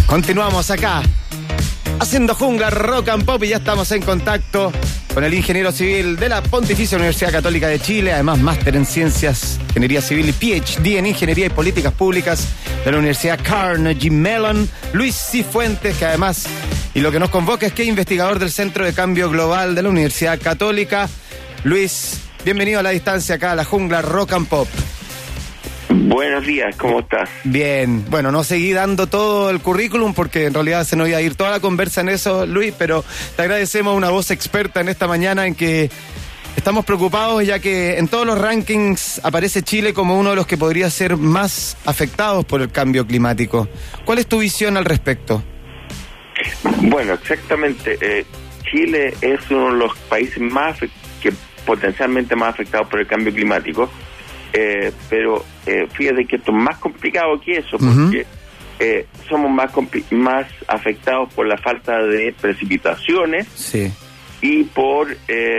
Continuamos acá, haciendo Jungla Rock and Pop, y ya estamos en contacto con el ingeniero civil de la Pontificia Universidad Católica de Chile, además máster en Ciencias, Ingeniería Civil y PhD en Ingeniería y Políticas Públicas de la Universidad Carnegie Mellon, Luis Cifuentes, que además, y lo que nos convoca es que es investigador del Centro de Cambio Global de la Universidad Católica. Luis, bienvenido a la distancia acá a la Jungla Rock and Pop. Buenos días, ¿cómo estás? Bien, bueno, no seguí dando todo el currículum porque en realidad se nos iba a ir toda la conversa en eso, Luis, pero te agradecemos una voz experta en esta mañana en que estamos preocupados ya que en todos los rankings aparece Chile como uno de los que podría ser más afectados por el cambio climático. ¿Cuál es tu visión al respecto? Bueno, exactamente. Chile es uno de los países que potencialmente más afectados por el cambio climático. Pero fíjate que esto es más complicado que eso, porque somos más afectados por la falta de precipitaciones, sí, y por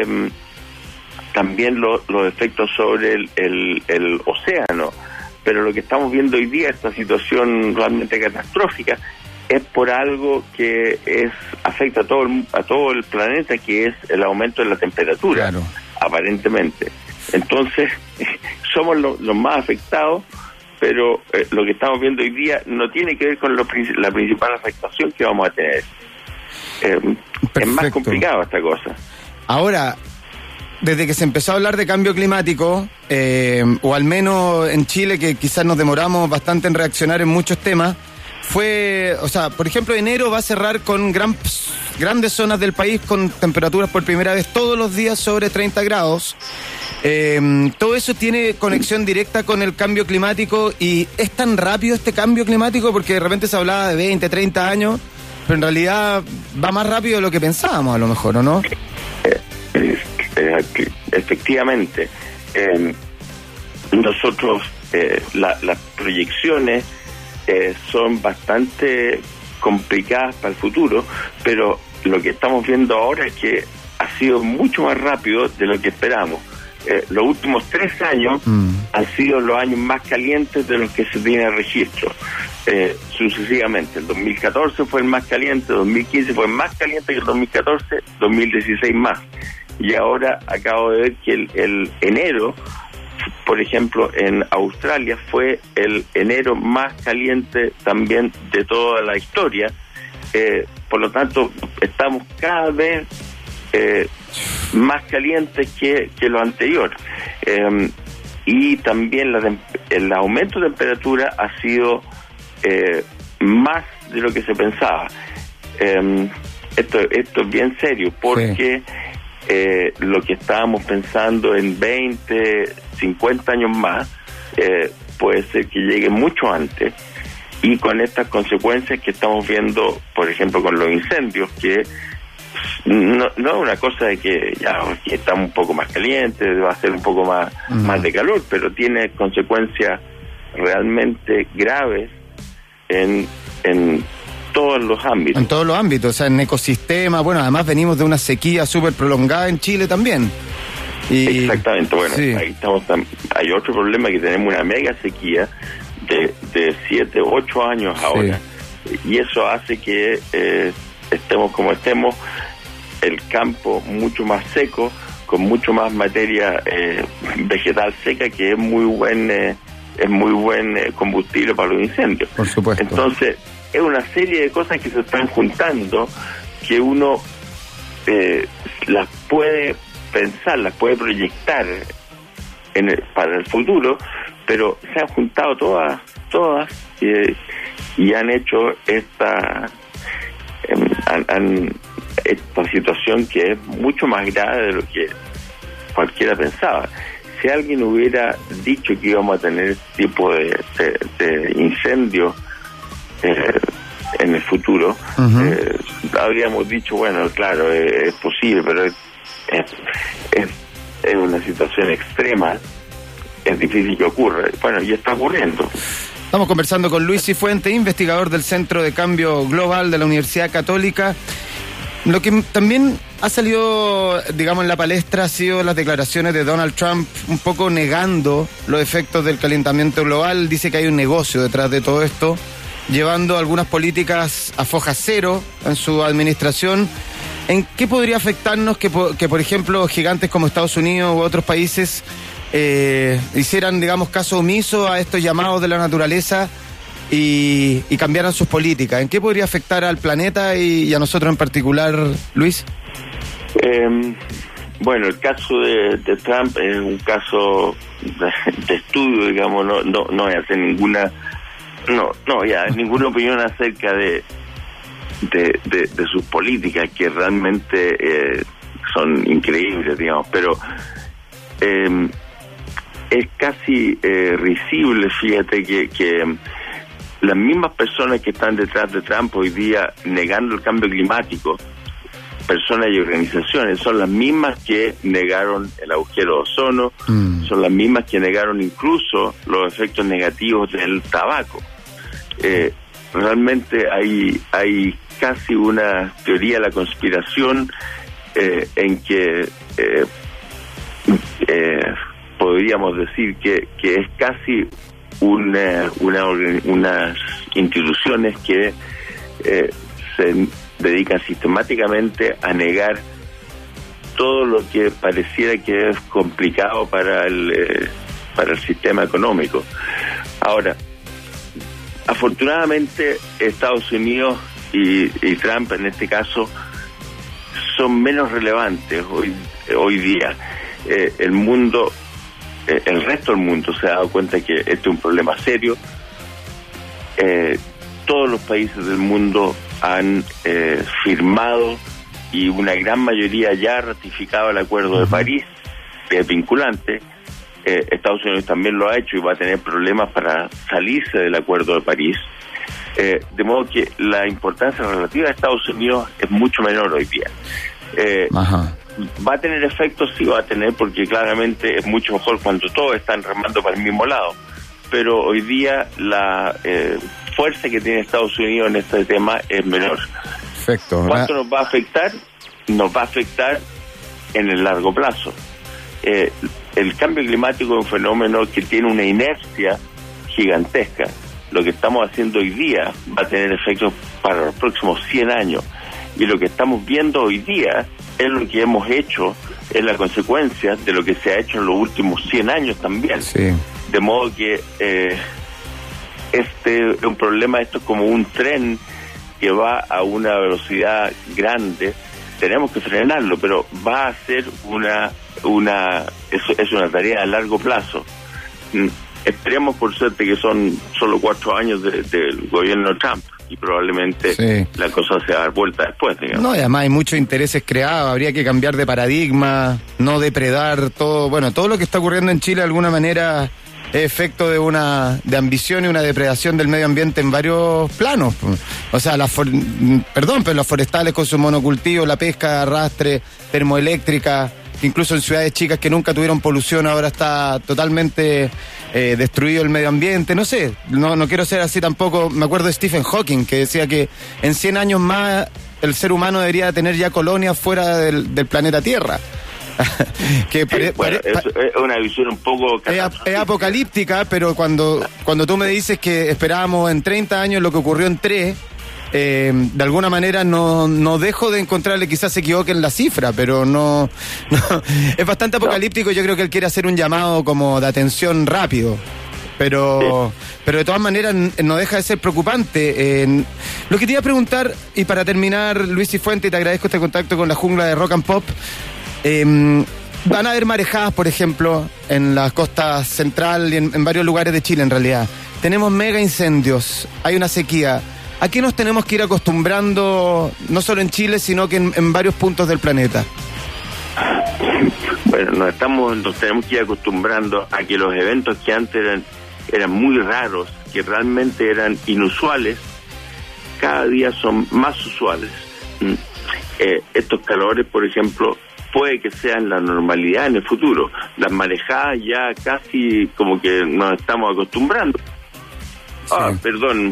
también los efectos sobre el océano. Pero lo que estamos viendo hoy día, esta situación realmente catastrófica, es por algo que afecta a todo el planeta, que es el aumento de la temperatura, claro, aparentemente. Entonces, somos los más afectados, pero lo que estamos viendo hoy día no tiene que ver con la principal afectación que vamos a tener. Es más complicado esta cosa. Ahora, desde que se empezó a hablar de cambio climático, o al menos en Chile, que quizás nos demoramos bastante en reaccionar en muchos temas, por ejemplo, enero va a cerrar con grandes zonas del país con temperaturas por primera vez todos los días sobre 30 grados. Todo eso tiene conexión directa con el cambio climático, y es tan rápido este cambio climático porque de repente se hablaba de 20, 30 años, pero en realidad va más rápido de lo que pensábamos a lo mejor, ¿o no? Efectivamente. Nosotros, las proyecciones son bastante complicadas para el futuro, pero lo que estamos viendo ahora es que ha sido mucho más rápido de lo que esperamos. Los últimos 3 años han sido los años más calientes de los que se tiene registro, sucesivamente. El 2014 fue el más caliente, 2015 fue más caliente que el 2014, 2016 más. Y ahora acabo de ver que el enero, por ejemplo, en Australia fue el enero más caliente también de toda la historia. Por lo tanto, estamos cada vez más calientes que lo anterior. Y también el aumento de temperatura ha sido más de lo que se pensaba. Esto es bien serio, porque lo que estábamos pensando en 20, 50 años más, puede ser que llegue mucho antes, y con estas consecuencias que estamos viendo, por ejemplo, con los incendios, que no es una cosa de que ya estamos un poco más calientes, va a ser un poco más de calor, pero tiene consecuencias realmente graves en todos los ámbitos. En todos los ámbitos, o sea, en ecosistemas. Bueno, además venimos de una sequía súper prolongada en Chile también. Exactamente, bueno, sí, ahí estamos. Hay otro problema, que tenemos una mega sequía de 7, 8 años ahora, sí, y eso hace que estemos como estemos, el campo mucho más seco, con mucho más materia vegetal seca, que es muy buen combustible para los incendios. Por supuesto. Entonces, es una serie de cosas que se están juntando, que uno las puede pensar, las puede proyectar para el futuro, pero se han juntado todas y han hecho esta situación que es mucho más grave de lo que cualquiera pensaba. Si alguien hubiera dicho que íbamos a tener este tipo de incendios en el futuro, habríamos dicho, bueno, claro, es posible, pero es una situación extrema, es difícil que ocurra. Bueno, y está ocurriendo. Estamos conversando con Luis Cifuentes, investigador del Centro de Cambio Global de la Universidad Católica. Lo que también ha salido, digamos, en la palestra ha sido las declaraciones de Donald Trump, un poco negando los efectos del calentamiento global. Dice que hay un negocio detrás de todo esto. llevando algunas políticas a foja cero en su administración. ¿En qué podría afectarnos que por ejemplo, gigantes como Estados Unidos u otros países hicieran, digamos, caso omiso a estos llamados de la naturaleza y cambiaran sus políticas? ¿En qué podría afectar al planeta y a nosotros en particular, Luis? Bueno, el caso de Trump es un caso de estudio, digamos, no voy a hacer ninguna opinión acerca de sus políticas, que realmente son increíbles, digamos, pero es casi risible, fíjate, que las mismas personas que están detrás de Trump hoy día negando el cambio climático, personas y organizaciones, son las mismas que negaron el agujero de ozono, son las mismas que negaron incluso los efectos negativos del tabaco. Realmente hay casi una teoría de la conspiración en que podríamos decir que es casi unas instituciones que se dedican sistemáticamente a negar todo lo que pareciera que es complicado para el sistema económico. Ahora, afortunadamente Estados Unidos y Trump en este caso son menos relevantes hoy día. El mundo, el resto del mundo se ha dado cuenta que este es un problema serio. Todos los países del mundo han firmado y una gran mayoría ya ha ratificado el Acuerdo de París, que es vinculante. Estados Unidos también lo ha hecho y va a tener problemas para salirse del Acuerdo de París. De modo que la importancia relativa a Estados Unidos es mucho menor hoy día. ¿Va a tener efectos? Sí va a tener, porque claramente es mucho mejor cuando todos están remando para el mismo lado. Pero hoy día la fuerza que tiene Estados Unidos en este tema es menor. Perfecto. ¿Cuánto nos va a afectar? Nos va a afectar en el largo plazo. El cambio climático es un fenómeno que tiene una inercia gigantesca. Lo que estamos haciendo hoy día va a tener efectos para los próximos 100 años. Y lo que estamos viendo hoy día es lo que hemos hecho, es la consecuencia de lo que se ha hecho en los últimos 100 años también. Sí. De modo que este es un problema, esto es como un tren que va a una velocidad grande. Tenemos que frenarlo, pero va a ser es una tarea a largo plazo. Esperemos, por suerte, que son solo 4 años del gobierno de Trump y probablemente la cosa se da vuelta después, digamos. No, y además hay muchos intereses creados, habría que cambiar de paradigma, no depredar todo. Bueno, todo lo que está ocurriendo en Chile de alguna manera es efecto de ambición y una depredación del medio ambiente en varios planos. O sea, pero los forestales con su monocultivo, la pesca de arrastre, termoeléctrica, incluso en ciudades chicas que nunca tuvieron polución, ahora está totalmente destruido el medio ambiente. No sé, no quiero ser así tampoco. Me acuerdo de Stephen Hawking, que decía que en 100 años más el ser humano debería tener ya colonias fuera del planeta Tierra. Es una visión un poco es apocalíptica, pero cuando tú me dices que esperábamos en 30 años lo que ocurrió en 3, de alguna manera no dejo de encontrarle, quizás se equivoque en la cifra, pero no es bastante apocalíptico. Yo creo que él quiere hacer un llamado como de atención rápido, pero de todas maneras no deja de ser preocupante. Lo que te iba a preguntar, y para terminar, Luis Cifuentes, te agradezco este contacto con la jungla de Rock and Pop. Van a haber marejadas, por ejemplo, en la costa central y en varios lugares de Chile, en realidad. Tenemos mega incendios, hay una sequía. ¿A qué nos tenemos que ir acostumbrando, no solo en Chile, sino que en varios puntos del planeta? Bueno, nos tenemos que ir acostumbrando a que los eventos que antes eran muy raros, que realmente eran inusuales, cada día son más usuales. Estos calores, por ejemplo, puede que sean la normalidad en el futuro. Las marejadas ya casi como que nos estamos acostumbrando. Sí. Perdón.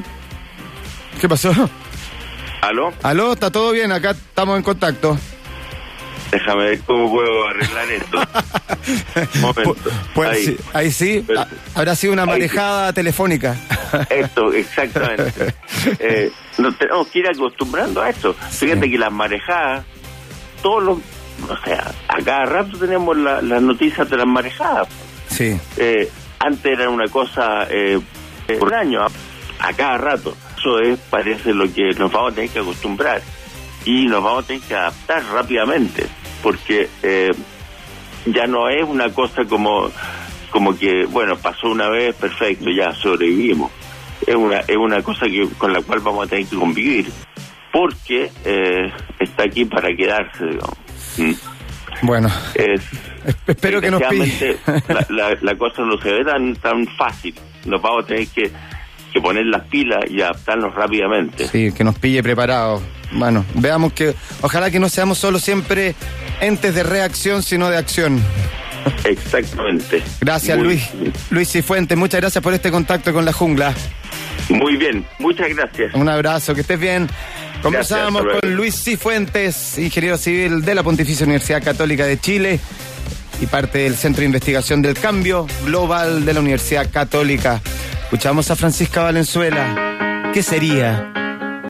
¿Qué pasó? ¿Aló? ¿Aló? ¿Está todo bien? Acá estamos en contacto. Déjame ver cómo puedo arreglar esto. Un momento. Pues ahí sí, habrá sido una marejada telefónica. Esto, exactamente. Nos tenemos que ir acostumbrando a esto. Sí. Fíjate que las marejadas, o sea, a cada rato tenemos las noticias de las marejadas. Sí. Antes era una cosa por año, a cada rato. Eso parece lo que nos vamos a tener que acostumbrar. Y nos vamos a tener que adaptar rápidamente, porque ya no es una cosa como que, bueno, pasó una vez, perfecto, ya sobrevivimos. Es una cosa con la cual vamos a tener que convivir, porque está aquí para quedarse, digamos. Bueno, espero que nos pille. La cosa no se ve tan fácil. Nos vamos a tener que poner las pilas y adaptarnos rápidamente. Sí, que nos pille preparados. Bueno, veamos ojalá que no seamos solo siempre entes de reacción, sino de acción. Exactamente. Gracias, Luis Cifuentes, muchas gracias por este contacto con la jungla. Muy bien, muchas gracias. Un abrazo, que estés bien. Conversábamos con Luis Cifuentes, ingeniero civil de la Pontificia Universidad Católica de Chile y parte del Centro de Investigación del Cambio Global de la Universidad Católica. Escuchamos a Francisca Valenzuela. ¿Qué sería